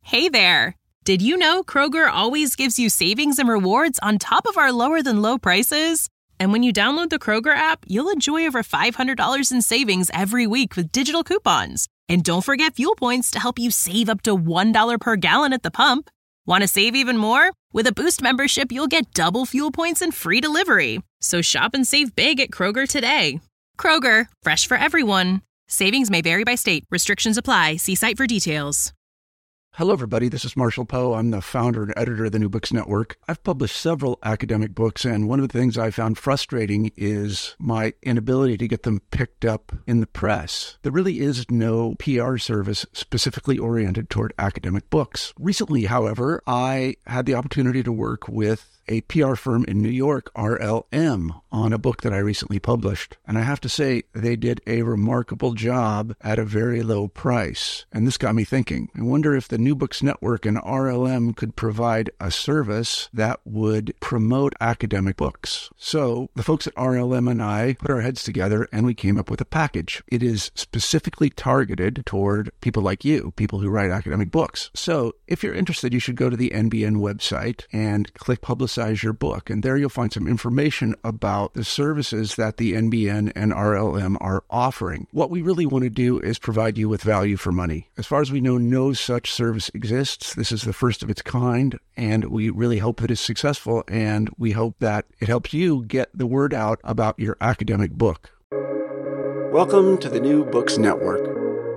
Hey there! Did you know Kroger always gives you savings and rewards on top of our lower-than-low prices? And when you download the Kroger app, you'll enjoy over $500 in savings every week with digital coupons. And don't forget fuel points to help you save up to $1 per gallon at the pump. Want to save even more? With a Boost membership, you'll get double fuel points and free delivery. So shop and save big at Kroger today. Kroger, fresh for everyone. Savings may vary by state. Restrictions apply. See site for details. Hello, everybody. This is Marshall Poe. I'm the founder and editor of the New Books Network. I've published several academic books, and one of the things I found frustrating is my inability to get them picked up in the press. There really is no PR service specifically oriented toward academic books. Recently, however, I had the opportunity to work with a PR firm in New York, RLM, on a book that I recently published. And I have to say, they did a remarkable job at a very low price. And this got me thinking. I wonder if the New Books Network and RLM could provide a service that would promote academic books. So the folks at RLM and I put our heads together and we came up with a package. It is specifically targeted toward people like you, people who write academic books. So if you're interested, you should go to the NBN website and click Publicize Your Book. And there you'll find some information about the services that the NBN and RLM are offering. What we really want to do is provide you with value for money. As far as we know, no such service exists. This is the first of its kind, and we really hope that it's successful, and we hope that it helps you get the word out about your academic book. Welcome to the New Books Network.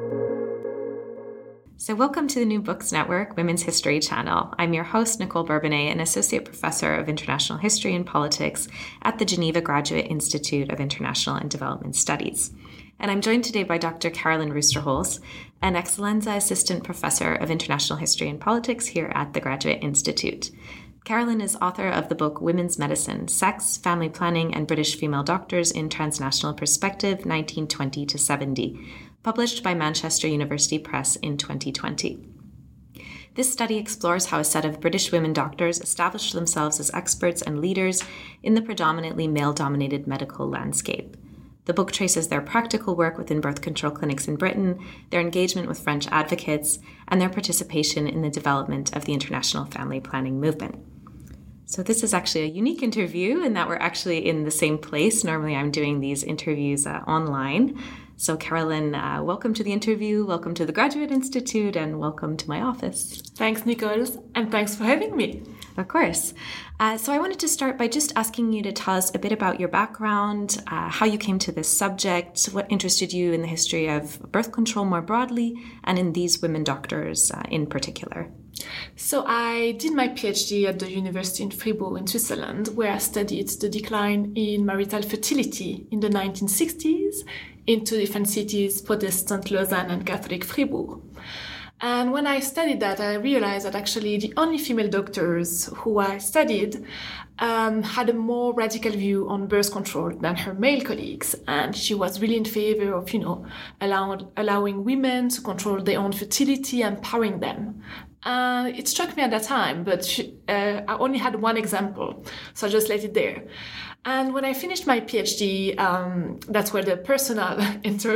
So welcome to the New Books Network Women's History Channel. I'm your host, Nicole Bourbonnais, an Associate Professor of International History and Politics at the Geneva Graduate Institute of International and Development Studies. And I'm joined today by Dr. Carolyn Roosterholz, an Excellenza Assistant Professor of International History and Politics here at the Graduate Institute. Carolyn is author of the book Women's Medicine, Sex, Family Planning, and British Female Doctors in Transnational Perspective, 1920 to 70, published by Manchester University Press in 2020. This study explores how a set of British women doctors established themselves as experts and leaders in the predominantly male-dominated medical landscape. The book traces their practical work within birth control clinics in Britain, their engagement with French advocates, and their participation in the development of the international family planning movement. So this is actually a unique interview in that we're actually in the same place. Normally I'm doing these interviews online. So Carolyn, welcome to the interview, welcome to the Graduate Institute, and welcome to my office. Thanks, Nicole, and thanks for having me. Of course. So I wanted to start by just asking you to tell us a bit about your background, how you came to this subject, what interested you in the history of birth control more broadly, and in these women doctors in particular. So I did my PhD at the University in Fribourg in Switzerland, where I studied the decline in marital fertility in the 1960s in two different cities, Protestant Lausanne and Catholic Fribourg. And when I studied that, I realized that actually the only female doctors who I studied had a more radical view on birth control than her male colleagues. And she was really in favor of, allowing women to control their own fertility and empowering them. It struck me at that time, but I only had one example, so I just let it there. And when I finished my PhD, that's where the personal enter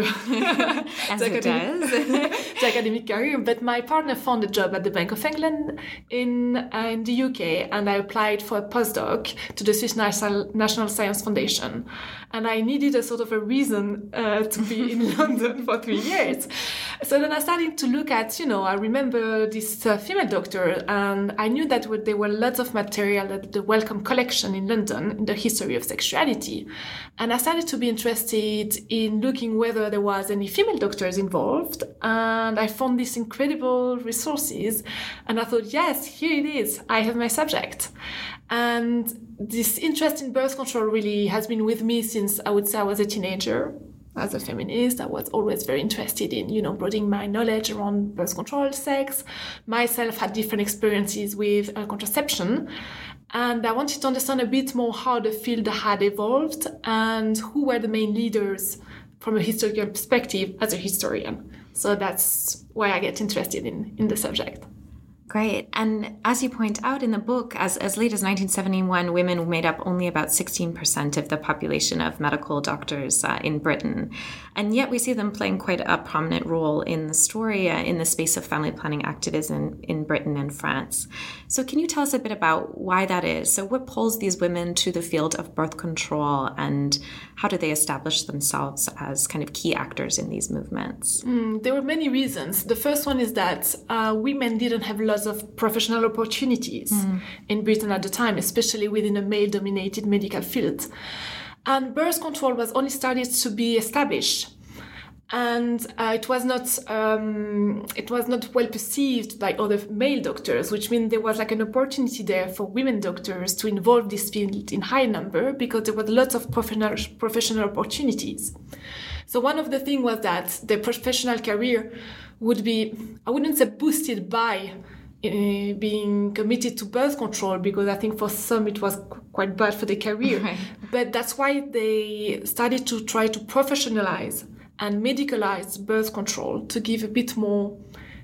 the academic career. But my partner found a job at the Bank of England in the UK, and I applied for a postdoc to the Swiss National Science Foundation. And I needed a sort of a reason to be in London for 3 years. So then I started to look at, I remember this female doctor, and I knew that there were lots of material at the Wellcome Collection in London in the history of sexuality. And I started to be interested in looking whether there was any female doctors involved. And I found these incredible resources. And I thought, yes, here it is. I have my subject. And this interest in birth control really has been with me since I would say I was a teenager. As a feminist, I was always very interested in, broadening my knowledge around birth control, sex. Myself had different experiences with contraception. And I wanted to understand a bit more how the field had evolved and who were the main leaders from a historical perspective as a historian. So that's why I get interested in the subject. Of Great. And as you point out in the book, as late as 1971, women made up only about 16% of the population of medical doctors in Britain. And yet we see them playing quite a prominent role in the story in the space of family planning activism in Britain and France. So can you tell us a bit about why that is? So what pulls these women to the field of birth control, and how do they establish themselves as kind of key actors in these movements? There were many reasons. The first one is that women didn't have lots of professional opportunities in Britain at the time, especially within a male-dominated medical field. And birth control was only started to be established. And it was not well perceived by other male doctors, which means there was like an opportunity there for women doctors to involve this field in high number, because there was lots of professional opportunities. So one of the things was that their professional career would be, I wouldn't say boosted by being committed to birth control, because I think for some it was quite bad for their career. Right. But that's why they started to try to professionalize and medicalize birth control to give a bit more,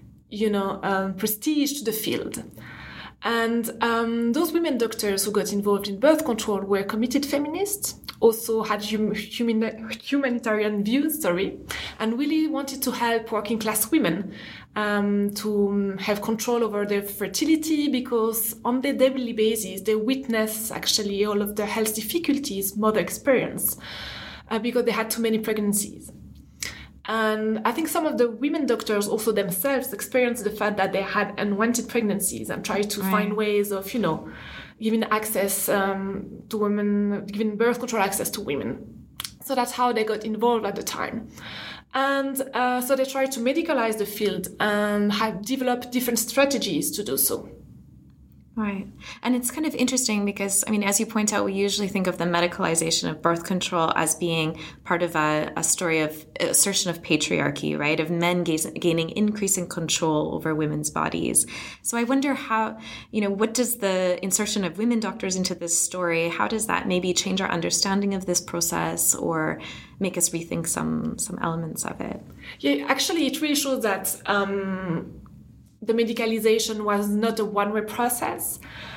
prestige to the field. And those women doctors who got involved in birth control were committed feminists, also had humanitarian views, and really wanted to help working class women to have control over their fertility, because on their daily basis they witness actually all of the health difficulties mother experience because they had too many pregnancies. And I think some of the women doctors also themselves experienced the fact that they had unwanted pregnancies and tried to find ways of, giving access to women, giving birth control access to women. So that's how they got involved at the time. And so they tried to medicalize the field and have developed different strategies to do so. Right. And it's kind of interesting because, as you point out, we usually think of the medicalization of birth control as being part of a story of assertion of patriarchy, right? Of men gaining increasing control over women's bodies. So I wonder how, what does the insertion of women doctors into this story, how does that maybe change our understanding of this process or make us rethink some elements of it? Yeah, actually, it really shows that the medicalization was not a one-way process.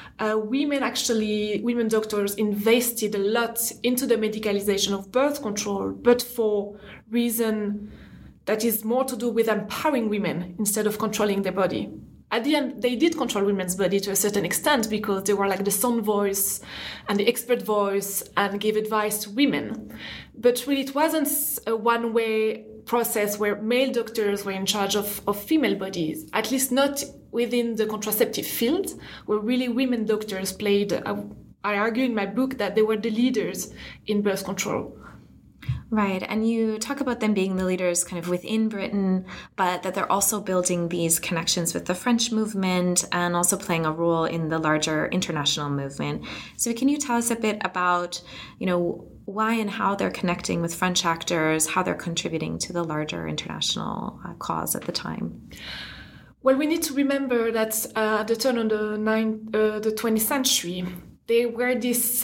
Women doctors invested a lot into the medicalization of birth control, but for reason that is more to do with empowering women instead of controlling their body. At the end, they did control women's body to a certain extent because they were like the sound voice and the expert voice and gave advice to women. But really, it wasn't a one-way process where male doctors were in charge of female bodies, at least not within the contraceptive field, where really women doctors played, I argue in my book that they were the leaders in birth control. Right. And you talk about them being the leaders kind of within Britain, but that they're also building these connections with the French movement and also playing a role in the larger international movement. So can you tell us a bit about, why and how they're connecting with French actors, how they're contributing to the larger international cause at the time? Well, we need to remember that at the turn of the 20th century, there were this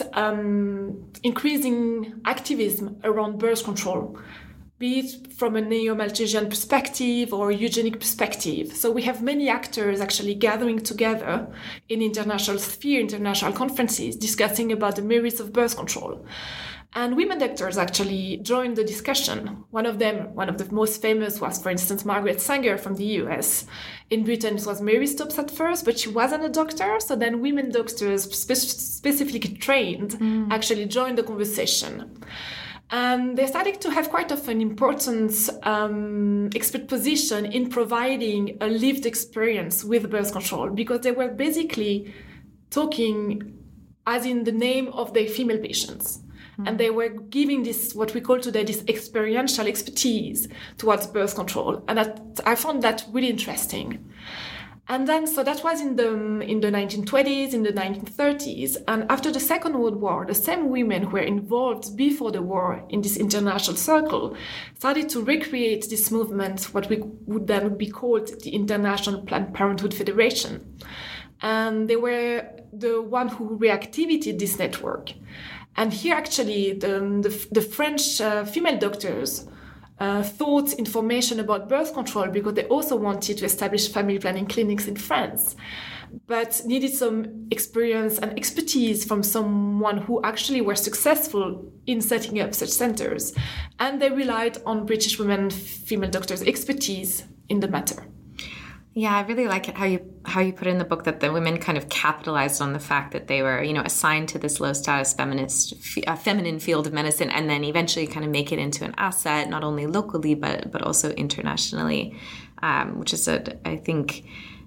increasing activism around birth control, be it from a neo-Malthusian perspective or eugenic perspective. So we have many actors actually gathering together in international sphere, international conferences, discussing about the merits of birth control. And women doctors actually joined the discussion. One of the most famous was, for instance, Margaret Sanger from the US. In Britain, it was Mary Stopes at first, but she wasn't a doctor. So then women doctors specifically trained actually joined the conversation. And they started to have quite of an important expert position in providing a lived experience with birth control, because they were basically talking as in the name of their female patients. And they were giving this, what we call today, this experiential expertise towards birth control. And I found that really interesting. And then, so that was in the 1920s, in the 1930s. And after the Second World War, the same women who were involved before the war in this international circle started to recreate this movement, what we would then be called the International Planned Parenthood Federation. And they were the one who reactivated this network. And here, actually, the French female doctors thought information about birth control because they also wanted to establish family planning clinics in France, but needed some experience and expertise from someone who actually were successful in setting up such centers. And they relied on British women, female doctors' expertise in the matter. Yeah, I really like it how you put in the book that the women kind of capitalized on the fact that they were, assigned to this low status feminine field of medicine, and then eventually kind of make it into an asset, not only locally but also internationally, which is I think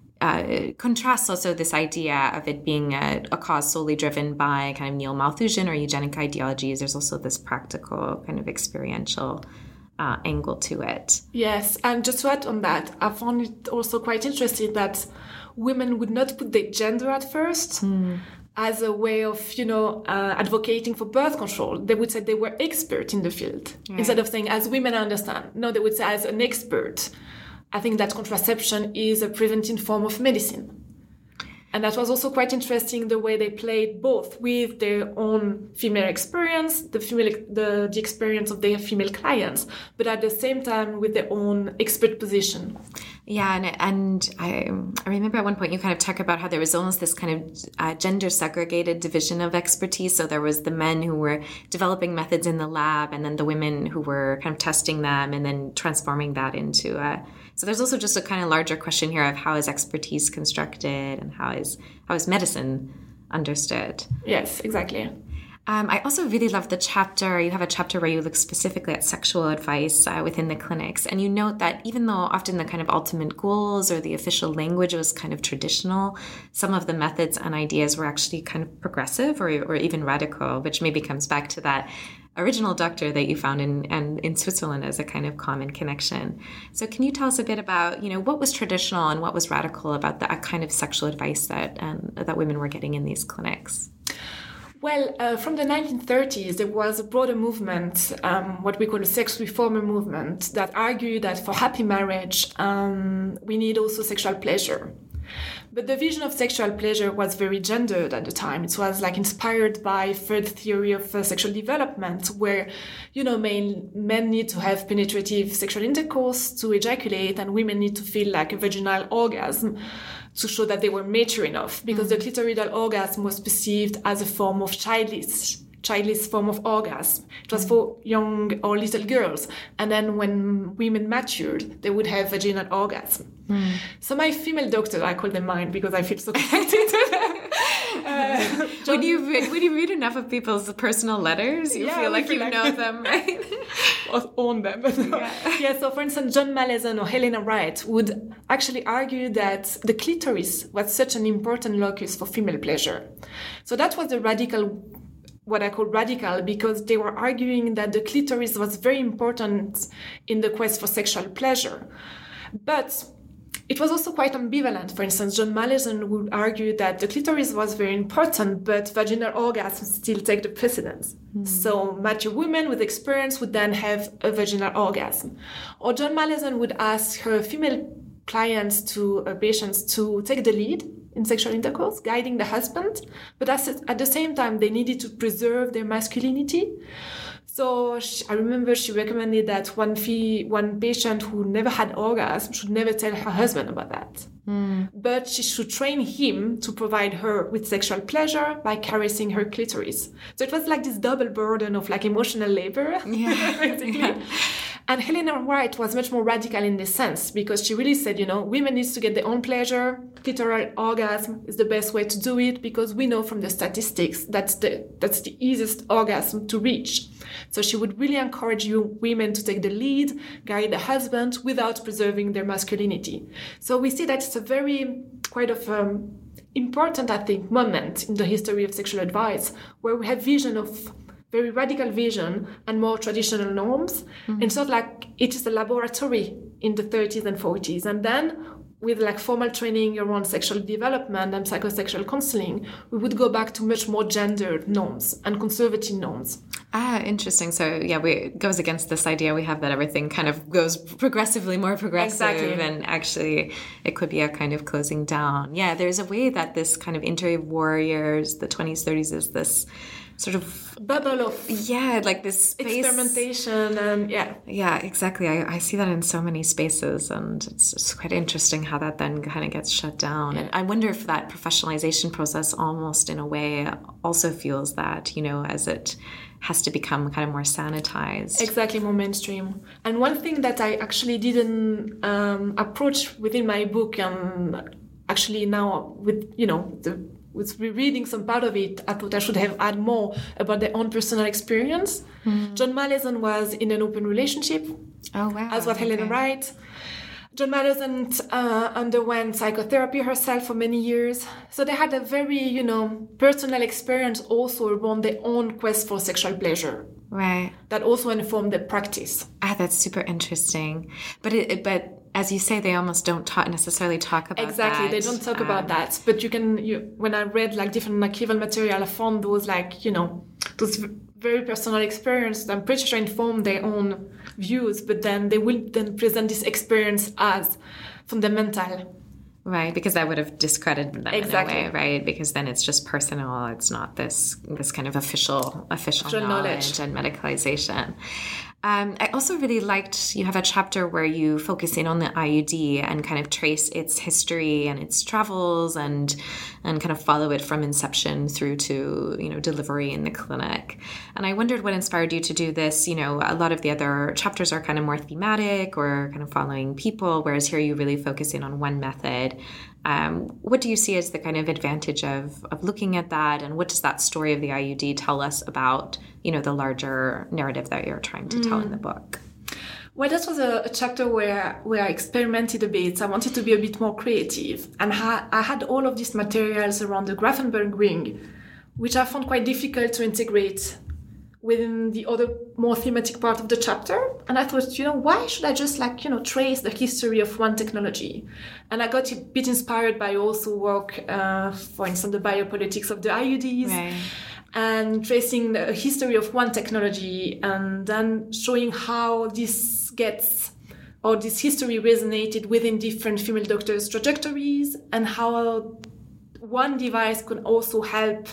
contrasts also this idea of it being a cause solely driven by kind of neo-Malthusian or eugenic ideologies. There's also this practical kind of experiential angle to it. Yes, and just to add on that, I found it also quite interesting that women would not put their gender at first as a way of, advocating for birth control. They would say they were expert in the field, instead of saying, as women understand. No, they would say, as an expert. I think that contraception is a preventive form of medicine. And that was also quite interesting, the way they played both with their own female experience, the experience of their female clients, but at the same time with their own expert position. Yeah, and I remember at one point you kind of talk about how there was almost this kind of gender segregated division of expertise. So there was the men who were developing methods in the lab, and then the women who were kind of testing them and then transforming that into so there's also just a kind of larger question here of how is expertise constructed and how is medicine understood. Yes, exactly. I also really love the chapter. You have a chapter where you look specifically at sexual advice within the clinics. And you note that even though often the kind of ultimate goals or the official language was kind of traditional, some of the methods and ideas were actually kind of progressive or even radical, which maybe comes back to that original doctor that you found in Switzerland as a kind of common connection. So can you tell us a bit about, what was traditional and what was radical about that kind of sexual advice that women were getting in these clinics? Well, from the 1930s, there was a broader movement, what we call a sex reformer movement, that argued that for happy marriage, we need also sexual pleasure. But the vision of sexual pleasure was very gendered at the time. It was inspired by third theory of sexual development, where, men need to have penetrative sexual intercourse to ejaculate, and women need to feel like a vaginal orgasm to show that they were mature enough, because the clitoridal orgasm was perceived as a form of childless form of orgasm. It was for young or little girls. And then when women matured, they would have vaginal orgasm. So my female doctor, I call them mine because I feel so connected to them. When you read enough of people's personal letters, you feel like you know them, right? Or own them. So for instance, John Malleson or Helena Wright would actually argue that the clitoris was such an important locus for female pleasure. So that was what I call radical, because they were arguing that the clitoris was very important in the quest for sexual pleasure. But it was also quite ambivalent. For instance, John Malleson would argue that the clitoris was very important, but vaginal orgasms still take the precedence. So mature women with experience would then have a vaginal orgasm. Or John Malleson would ask her female clients patients to take the lead in sexual intercourse, guiding the husband, but at the same time, they needed to preserve their masculinity. So I remember she recommended that one patient who never had orgasm should never tell her husband about that. But she should train him to provide her with sexual pleasure by caressing her clitoris. So it was this double burden of emotional labor, basically. Yeah. And Helena Wright was much more radical in this sense, because she really said, women need to get their own pleasure. Clitoral orgasm is the best way to do it, because we know from the statistics that's the easiest orgasm to reach. So she would really encourage women to take the lead, guide the husband without preserving their masculinity. So we see that it's a very important, I think, moment in the history of sexual advice, where we have very radical vision and more traditional norms. And it's not it is a laboratory in the 30s and 40s. And then with formal training around sexual development and psychosexual counseling, we would go back to much more gendered norms and conservative norms. Interesting. So it goes against this idea we have that everything kind of goes progressively more progressive. Exactly. And actually it could be a kind of closing down. Yeah, there's a way that this kind of interwarriors, the 20s, 30s is this sort of bubble of like this space. Experimentation and Yeah, exactly. I see that in so many spaces, and it's quite interesting how that then kind of gets shut down. And I wonder if that professionalization process almost in a way also fuels that, as it has to become kind of more sanitized. Exactly, more mainstream. And one thing that I actually didn't approach within my book, and actually now with rereading some part of it, I thought I should have added more about their own personal experience. John Malleson was in an open relationship. Oh, wow. As was Helena Wright. John Malleson underwent psychotherapy herself for many years. So they had a very, personal experience also around their own quest for sexual pleasure. Right. That also informed their practice. That's super interesting. But as you say, they almost don't necessarily talk about exactly, that. They don't talk about that. But when I read different archival material, I found those those very personal experiences. I'm pretty sure inform their own views, but then they will then present this experience as fundamental. Right, because that would have discredited them exactly. in a way, right? Because then it's just personal. It's not this kind of official knowledge and medicalization. I also really liked, you have a chapter where you focus in on the IUD and kind of trace its history and its travels and kind of follow it from inception through to, delivery in the clinic. And I wondered what inspired you to do this. A lot of the other chapters are kind of more thematic or kind of following people, whereas here you really focus in on one method. What do you see as the kind of advantage of looking at that, and what does that story of the IUD tell us about, the larger narrative that you're trying to tell in the book? Well, that was a chapter where I experimented a bit. I wanted to be a bit more creative, and I had all of these materials around the Grafenberg ring, which I found quite difficult to integrate within the other more thematic part of the chapter. And I thought, why should I just trace the history of one technology? And I got a bit inspired by also work, for instance, the biopolitics of the IUDs, right. And tracing the history of one technology and then showing how this history resonated within different female doctors' trajectories, and how one device could also help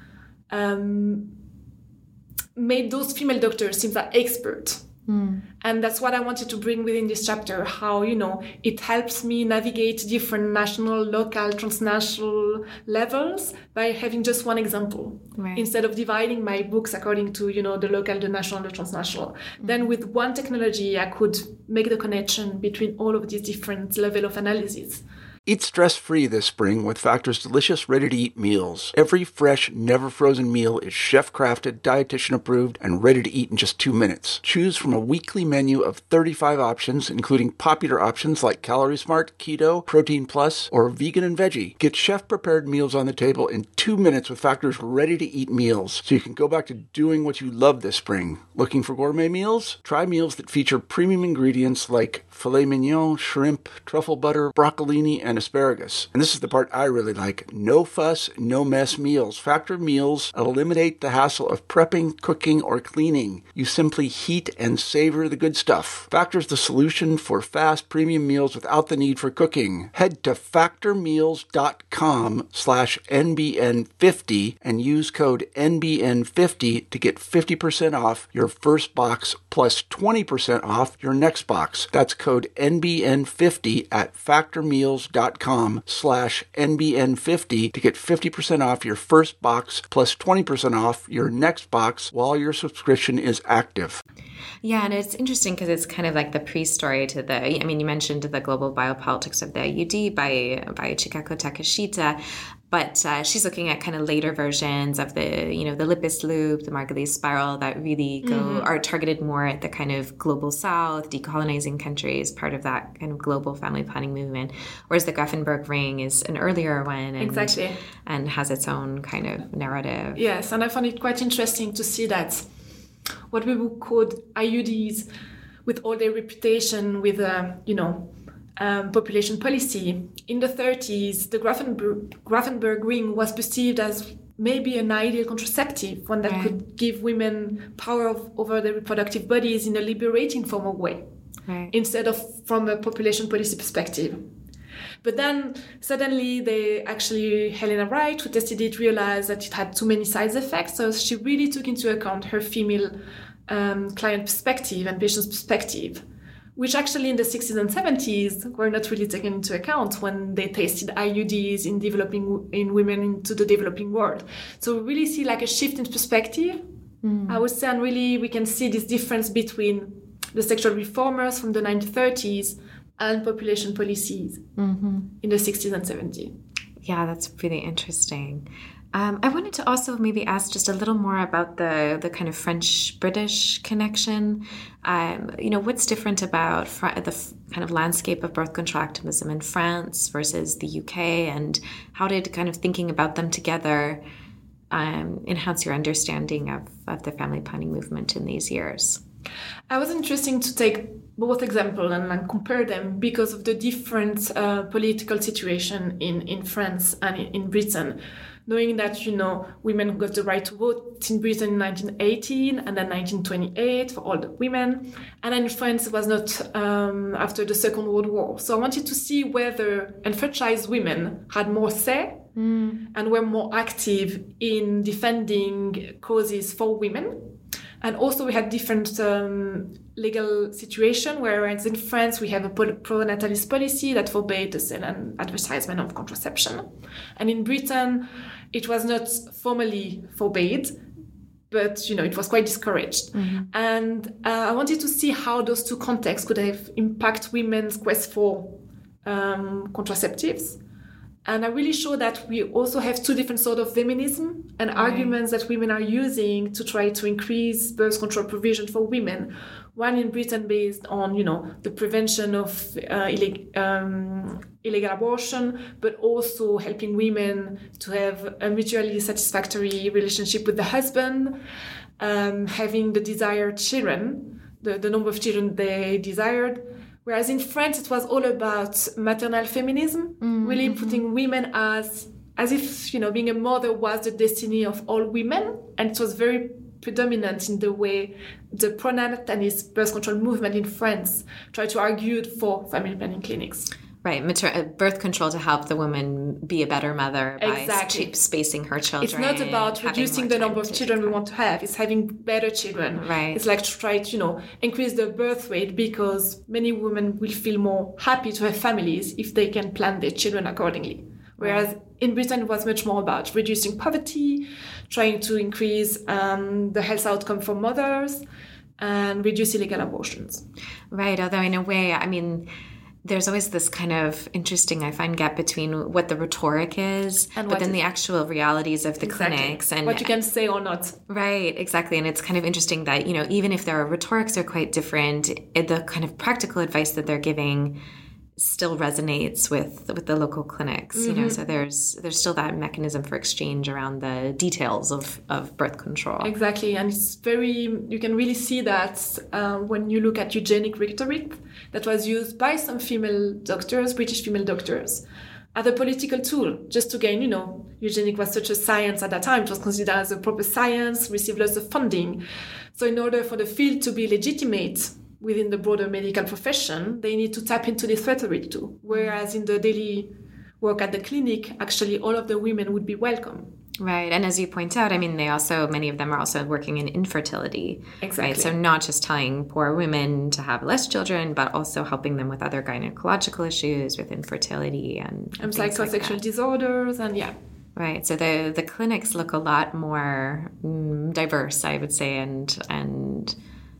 made those female doctors seem like experts. And that's what I wanted to bring within this chapter, how, it helps me navigate different national, local, transnational levels by having just one example. Right. Instead of dividing my books according to, the local, the national, the transnational. Then with one technology, I could make the connection between all of these different levels of analysis. Eat stress-free this spring with Factor's delicious, ready-to-eat meals. Every fresh, never-frozen meal is chef-crafted, dietitian-approved, and ready to eat in just 2 minutes. Choose from a weekly menu of 35 options, including popular options like Calorie Smart, Keto, Protein Plus, or Vegan and Veggie. Get chef-prepared meals on the table in 2 minutes with Factor's ready-to-eat meals, so you can go back to doing what you love this spring. Looking for gourmet meals? Try meals that feature premium ingredients like filet mignon, shrimp, truffle butter, broccolini, and asparagus. And this is the part I really like. No fuss, no mess meals. Factor meals eliminate the hassle of prepping, cooking, or cleaning. You simply heat and savor the good stuff. Factor's the solution for fast premium meals without the need for cooking. Head to factormeals.com/NBN50 and use code NBN50 to get 50% off your first box plus 20% off your next box. That's code NBN50 at factormeals.com/NBN50 to get 50% off your first box plus 20% off your next box while your subscription is active. Yeah, and it's interesting because it's kind of like the pre-story to you mentioned the global biopolitics of the IUD by Chikako Takeshita, but she's looking at kind of later versions of the Lippis loop, the Margulies spiral that really are targeted more at the kind of global south, decolonizing countries, part of that kind of global family planning movement, whereas the Grafenberg ring is an earlier one and has its own kind of narrative. Yes, and I found it quite interesting to see that what we would call IUDs, with all their reputation with, population policy. In the 30s, the Grafenberg ring was perceived as maybe an ideal contraceptive, one that could give women power over their reproductive bodies in a liberating form of way, instead of from a population policy perspective. But then suddenly Helena Wright, who tested it, realized that it had too many side effects. So she really took into account her female client perspective and patient's perspective, which actually in the 60s and 70s were not really taken into account when they tested IUDs in women into the developing world. So we really see like a shift in perspective, I would say, and really we can see this difference between the sexual reformers from the 1930s and population policies in the 60s and 70s. Yeah, that's really interesting. I wanted to also maybe ask just a little more about the kind of French-British connection. What's different about the kind of landscape of birth control activism in France versus the UK, and how did kind of thinking about them together enhance your understanding of the family planning movement in these years? I was interested to take both examples and compare them because of the different political situation in France and in Britain. Knowing that, women got the right to vote in Britain in 1918 and then 1928 for all the women. And then in France, it was not after the Second World War. So I wanted to see whether enfranchised women had more say and were more active in defending causes for women. And also we had different legal situation, whereas in France we have a pro-natalist policy that forbade the sale and advertisement of contraception. And in Britain, it was not formally forbade, but it was quite discouraged. And I wanted to see how those two contexts could have impact women's quest for contraceptives. And I really show that we also have two different sort of feminism and arguments that women are using to try to increase birth control provision for women. One in Britain based on, the prevention of illegal abortion, but also helping women to have a mutually satisfactory relationship with the husband, having the desired children, the number of children they desired. Whereas in France, it was all about maternal feminism, really putting women as if, being a mother was the destiny of all women. And it was very predominant in the way the pro-natalist birth control movement in France tried to argue for family planning clinics. Right, birth control to help the woman be a better mother by spacing her children. It's not about reducing the number of children we want to have. It's having better children. Right. It's like to try to, increase the birth rate, because many women will feel more happy to have families if they can plan their children accordingly. Whereas in Britain, it was much more about reducing poverty, trying to increase the health outcome for mothers, and reduce illegal abortions. Right, although in a way, there's always this kind of interesting, I find, gap between what the rhetoric is, but then the actual realities of the clinics. And what you can say or not. Right, exactly. And it's kind of interesting that, even if their rhetorics are quite different, the kind of practical advice that they're giving still resonates with the local clinics, so there's still that mechanism for exchange around the details of birth control. Exactly. And it's you can really see that when you look at eugenic rhetoric that was used by some female doctors, British female doctors, as a political tool, just to gain, eugenic was such a science at that time. It was considered as a proper science, received lots of funding. So in order for the field to be legitimate within the broader medical profession, they need to tap into this rhetoric too. Whereas in the daily work at the clinic, actually all of the women would be welcome. Right. And as you point out, many of them are also working in infertility. Exactly. Right? So not just telling poor women to have less children, but also helping them with other gynecological issues, with infertility and psychosexual disorders, and Right. So the clinics look a lot more diverse, I would say, and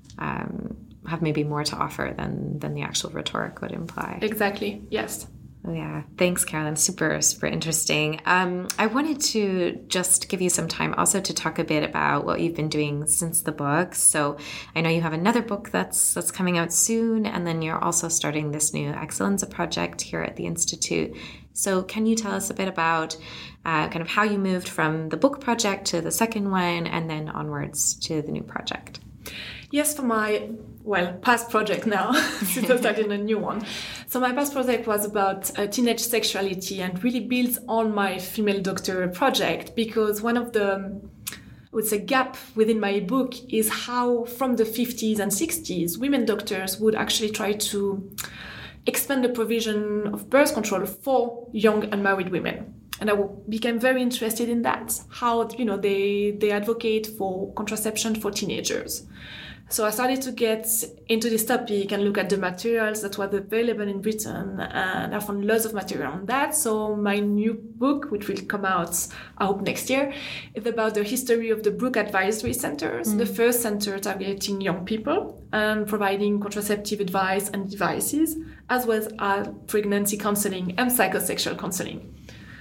have maybe more to offer than the actual rhetoric would imply. Exactly. Yes. Oh, yeah. Thanks, Caroline. Super, super interesting. I wanted to just give you some time also to talk a bit about what you've been doing since the book. So I know you have another book that's coming out soon, and then you're also starting this new Excellence project here at the Institute. So can you tell us a bit about kind of how you moved from the book project to the second one and then onwards to the new project? Yes, for my, past project now, since I started a new one. So my past project was about teenage sexuality and really builds on my female doctor project, because one of the, gap within my book is how from the 50s and 60s, women doctors would actually try to expand the provision of birth control for young unmarried women. And I became very interested in that, how, they advocate for contraception for teenagers. So I started to get into this topic and look at the materials that were available in Britain, and I found lots of material on that. So my new book, which will come out, I hope, next year, is about the history of the Brooke Advisory Centers, the first center targeting young people and providing contraceptive advice and devices, as well as pregnancy counseling and psychosexual counseling.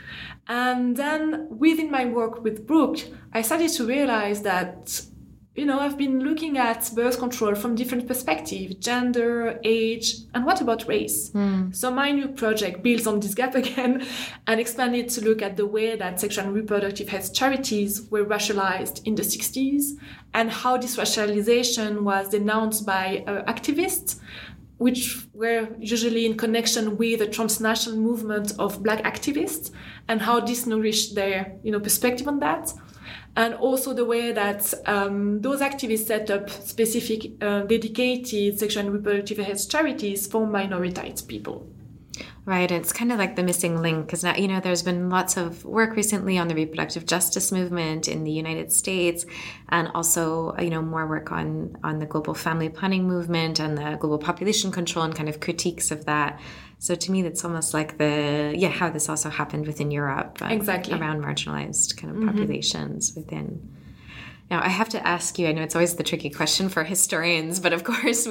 And then within my work with Brooke, I started to realize that I've been looking at birth control from different perspectives, gender, age, and what about race? So my new project builds on this gap again and expanded to look at the way that sexual and reproductive health charities were racialized in the 60s and how this racialization was denounced by activists, which were usually in connection with the transnational movement of Black activists, and how this nourished their perspective on that. And also the way that those activists set up specific dedicated sexual and reproductive health charities for minoritized people. Right, it's kind of like the missing link, because now, there's been lots of work recently on the reproductive justice movement in the United States, and also, more work on the global family planning movement and the global population control and kind of critiques of that. So to me, that's almost like how this also happened within Europe. Exactly. Around marginalized kind of populations within. Now, I have to ask you, I know it's always the tricky question for historians, but of course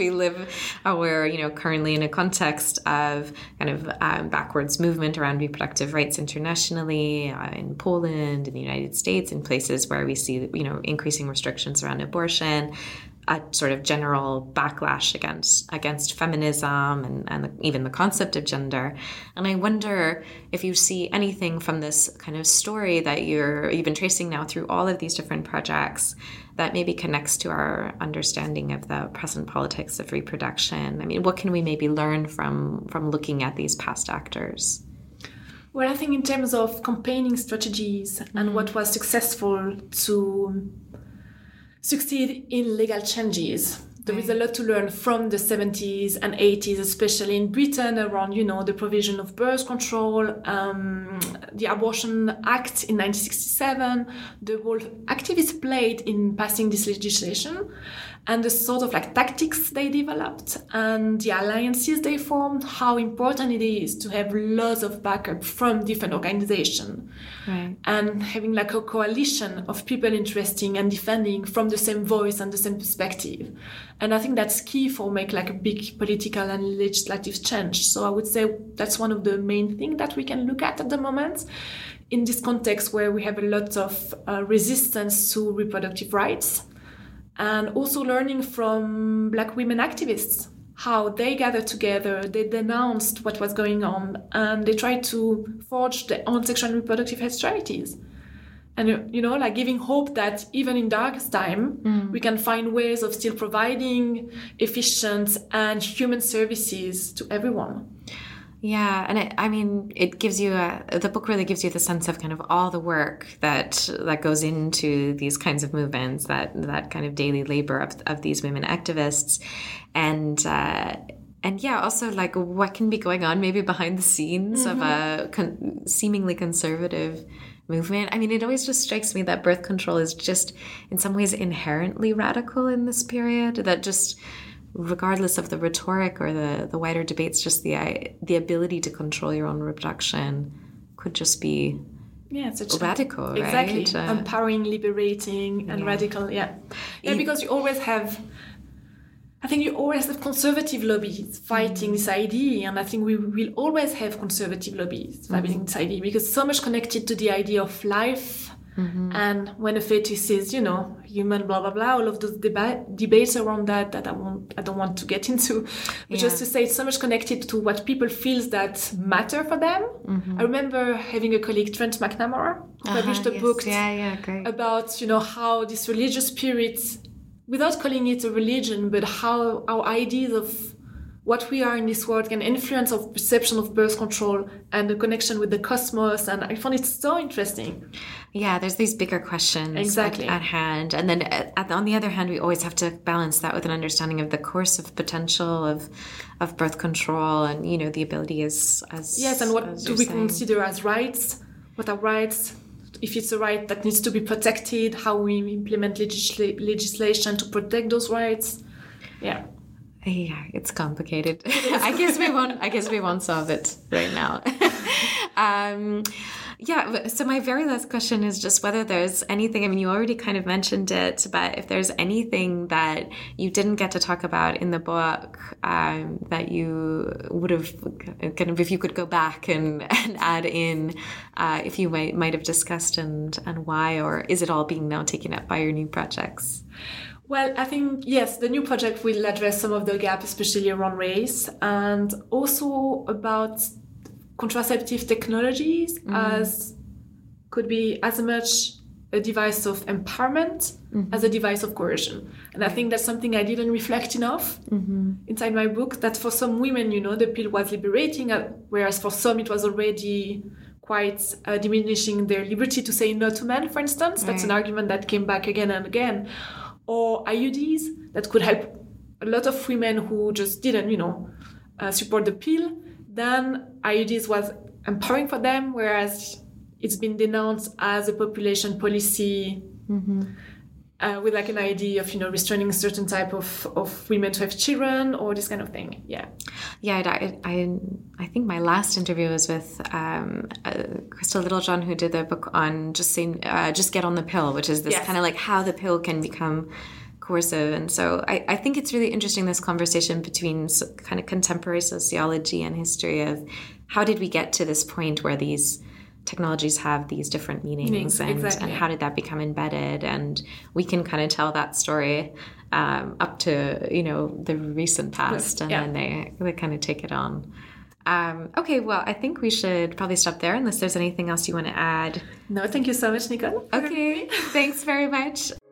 we're currently in a context of kind of backwards movement around reproductive rights internationally, in Poland, in the United States, in places where we see, increasing restrictions around abortion, a sort of general backlash against feminism and even the concept of gender. And I wonder if you see anything from this kind of story that you've been tracing now through all of these different projects that maybe connects to our understanding of the present politics of reproduction. I mean, what can we maybe learn from looking at these past actors? Well, I think in terms of campaigning strategies and what was successful to succeed in legal changes. There is a lot to learn from the 70s and 80s, especially in Britain, around, the provision of birth control, the Abortion Act in 1967, the role activists played in passing this legislation, and the sort of tactics they developed and the alliances they formed, how important it is to have lots of backup from different organizations. Right. And having a coalition of people interested and defending from the same voice and the same perspective. And I think that's key for make a big political and legislative change. So I would say that's one of the main things that we can look at the moment in this context where we have a lot of resistance to reproductive rights, and also learning from Black women activists, how they gathered together, they denounced what was going on, and they tried to forge their own sexual and reproductive health charities. And, giving hope that even in darkest time, we can find ways of still providing efficient and human services to everyone. Yeah, and it gives you the book really gives you the sense of kind of all the work that goes into these kinds of movements, that kind of daily labor of these women activists, and yeah, also what can be going on maybe behind the scenes of a seemingly conservative movement. I mean, it always just strikes me that birth control is just in some ways inherently radical in this period, that just regardless of the rhetoric or the wider debates, just the ability to control your own reproduction could just be radical, right? Exactly. Empowering, liberating, and radical, because you always have conservative lobbies fighting this idea, and I think we will always have conservative lobbies fighting this idea, because it's so much connected to the idea of life. And when a fetus is, human, blah, blah, blah, all of those debates around that I don't want to get into. But just to say, it's so much connected to what people feel that matter for them. I remember having a colleague, Trent McNamara, who published a book about, how this religious spirit, without calling it a religion, but how our ideas of what we are in this world can influence our perception of birth control and the connection with the cosmos. And I found it so interesting. Yeah, there's these bigger questions at hand. And then on the other hand, we always have to balance that with an understanding of the coercive potential of birth control and, the ability as yes, and what do we consider as rights? What are rights? If it's a right that needs to be protected, how we implement legislation to protect those rights. Yeah, it's complicated. I guess we won't solve it right now. So my very last question is just whether there's anything, you already kind of mentioned it, but if there's anything that you didn't get to talk about in the book that you would have kind of, if you could go back and add in, if you might have discussed and why, or is it all being now taken up by your new projects? Well, I think, yes, the new project will address some of the gaps, especially around race, and also about contraceptive technologies as could be as much a device of empowerment as a device of coercion. And I think that's something I didn't reflect enough inside my book, that for some women, the pill was liberating, whereas for some it was already quite diminishing their liberty to say no to men, for instance. That's an argument that came back again and again. Or IUDs that could help a lot of women who just didn't, support the pill. Then IUDs was empowering for them, whereas it's been denounced as a population policy with like an idea of, restraining a certain type of women to have children or this kind of thing. Yeah. Yeah, I think my last interview was with Crystal Littlejohn, who did the book on just get on the pill, which is this kind of like how the pill can become coercive. And so I think it's really interesting, this conversation between kind of contemporary sociology and history of how did we get to this point where these technologies have these different meanings and how did that become embedded, and we can kind of tell that story up to the recent past, and then they kind of take it on. Okay, well, I think we should probably stop there unless there's anything else you want to add. No, thank you so much, Nicole. Okay, thanks very much.